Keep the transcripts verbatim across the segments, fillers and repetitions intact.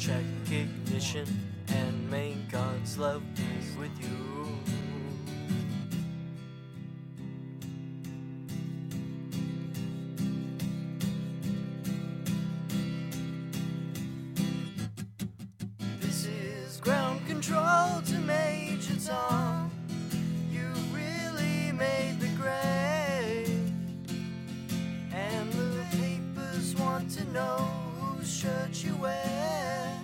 check ignition and may God's love be with you. This is ground control to Major Tom. You really made the grade, and the papers want to know whose shirt you wear.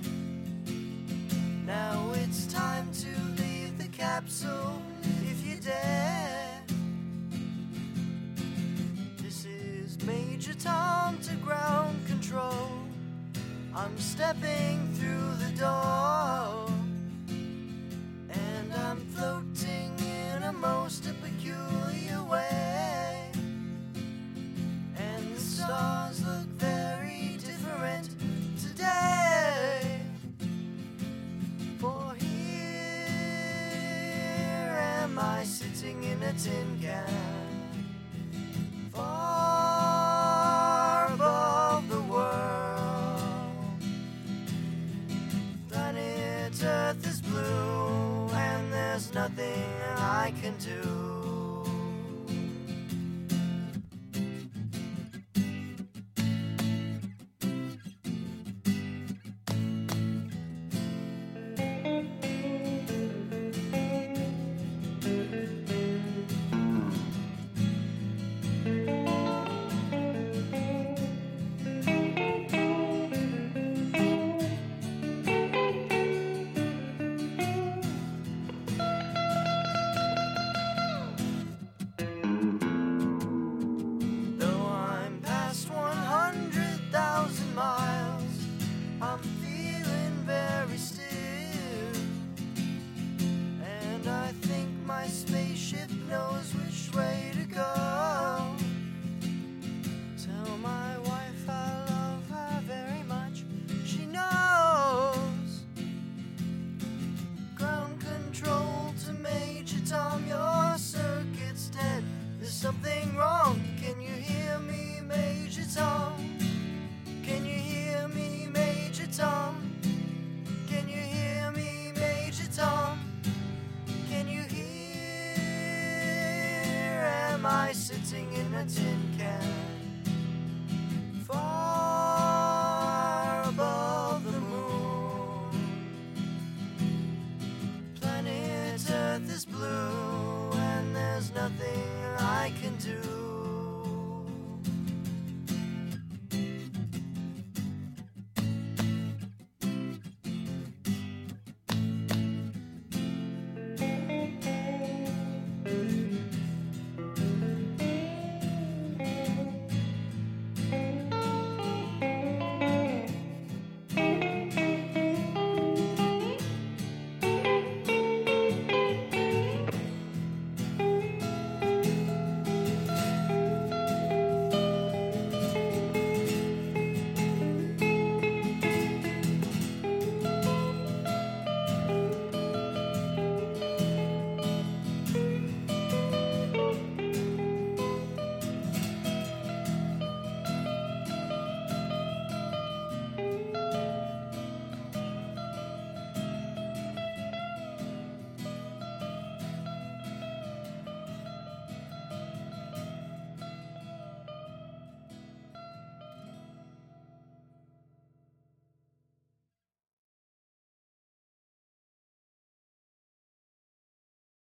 Now it's time to leave the capsule if you dare. This is Major Tom to ground control. I'm stepping through the door, and I'm floating in a most peculiar way, and the stars look very different today. For here am I sitting in a tin can, far above the world. Planet Earth is blue, and there's nothing I can do. I'm feeling very still, and I think my spaceship knows which way to go. Tell my wife I love her very much, she knows. Ground control to Major Tom, your circuit's dead. There's something wrong, can you hear me, Major Tom? Can you hear me, Major Tom? Can you hear me, Major Tom? Can you hear? Am I sitting in a tin can?